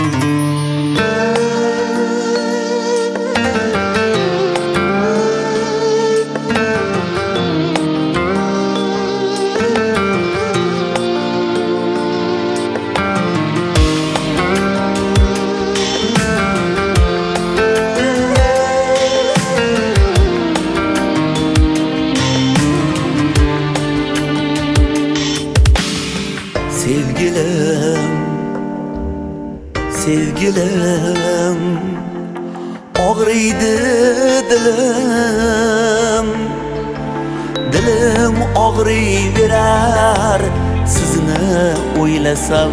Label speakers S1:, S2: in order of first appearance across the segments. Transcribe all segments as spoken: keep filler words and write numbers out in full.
S1: Sevgilim, sevgilim, ağrıydı dilim, dilim ağrıyverer sizni o'ylasam.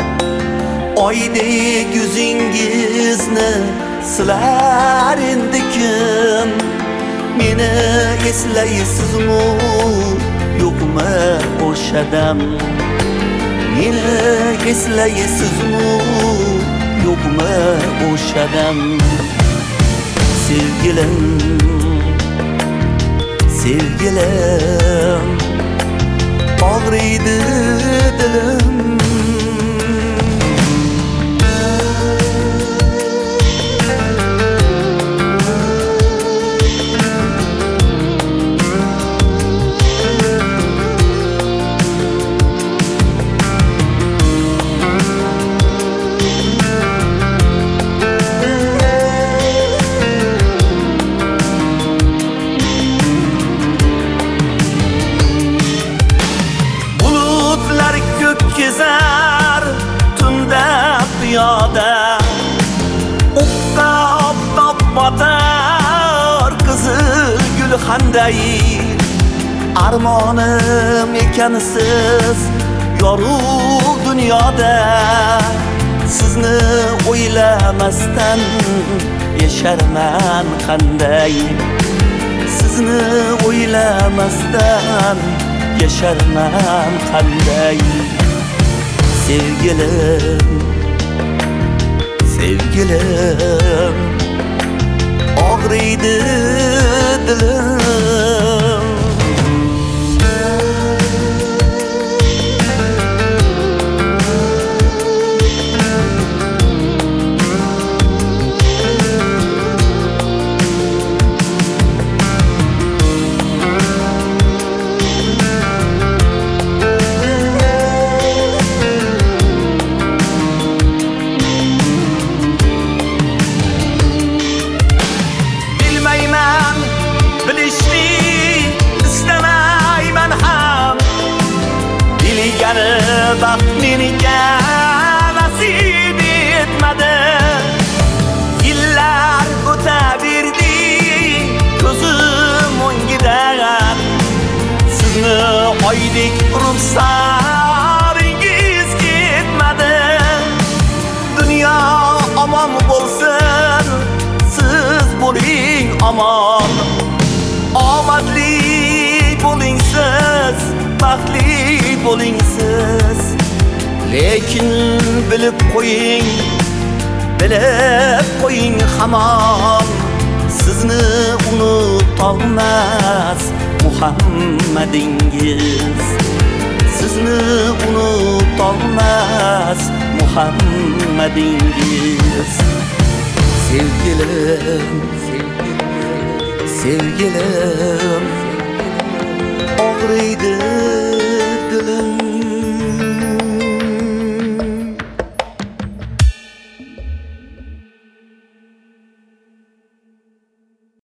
S1: Oydek yüzingizni silar endikim, meni eslaysizmi yo'qmi o'shadam? Meni eslaysizmi yo'qmi o'shadam? Sevgilim, sevgilim, ağrıydı dilim. Gezer tunda piyoda, o'qqa oftob botar qizil gulxanday. Armonim ekansiz yorug' dunyoda, sizni o'ylamasdan yasharman qanday? Sizni o'ylamasdan yasharman qanday? Sevgilim, sevgilim, ağrıydı dilim. Baxt menga nasib etmadi. Yillar o'taverdi ko'zim o'ngidan, sizni oydek ruxsaringiz ketmadi. Dunyo omon bo'lsin, siz bo'ling omon. Omadli bo'ling siz, baxtli bo'ling siz. Lekin bilib qo'ying, bilib qo'ying hamon, sizni unutolmas Muhammadingiz. Sizni unutolmas Muhammadingiz. Sevgilim, sevgilim, ağrıydı dilim.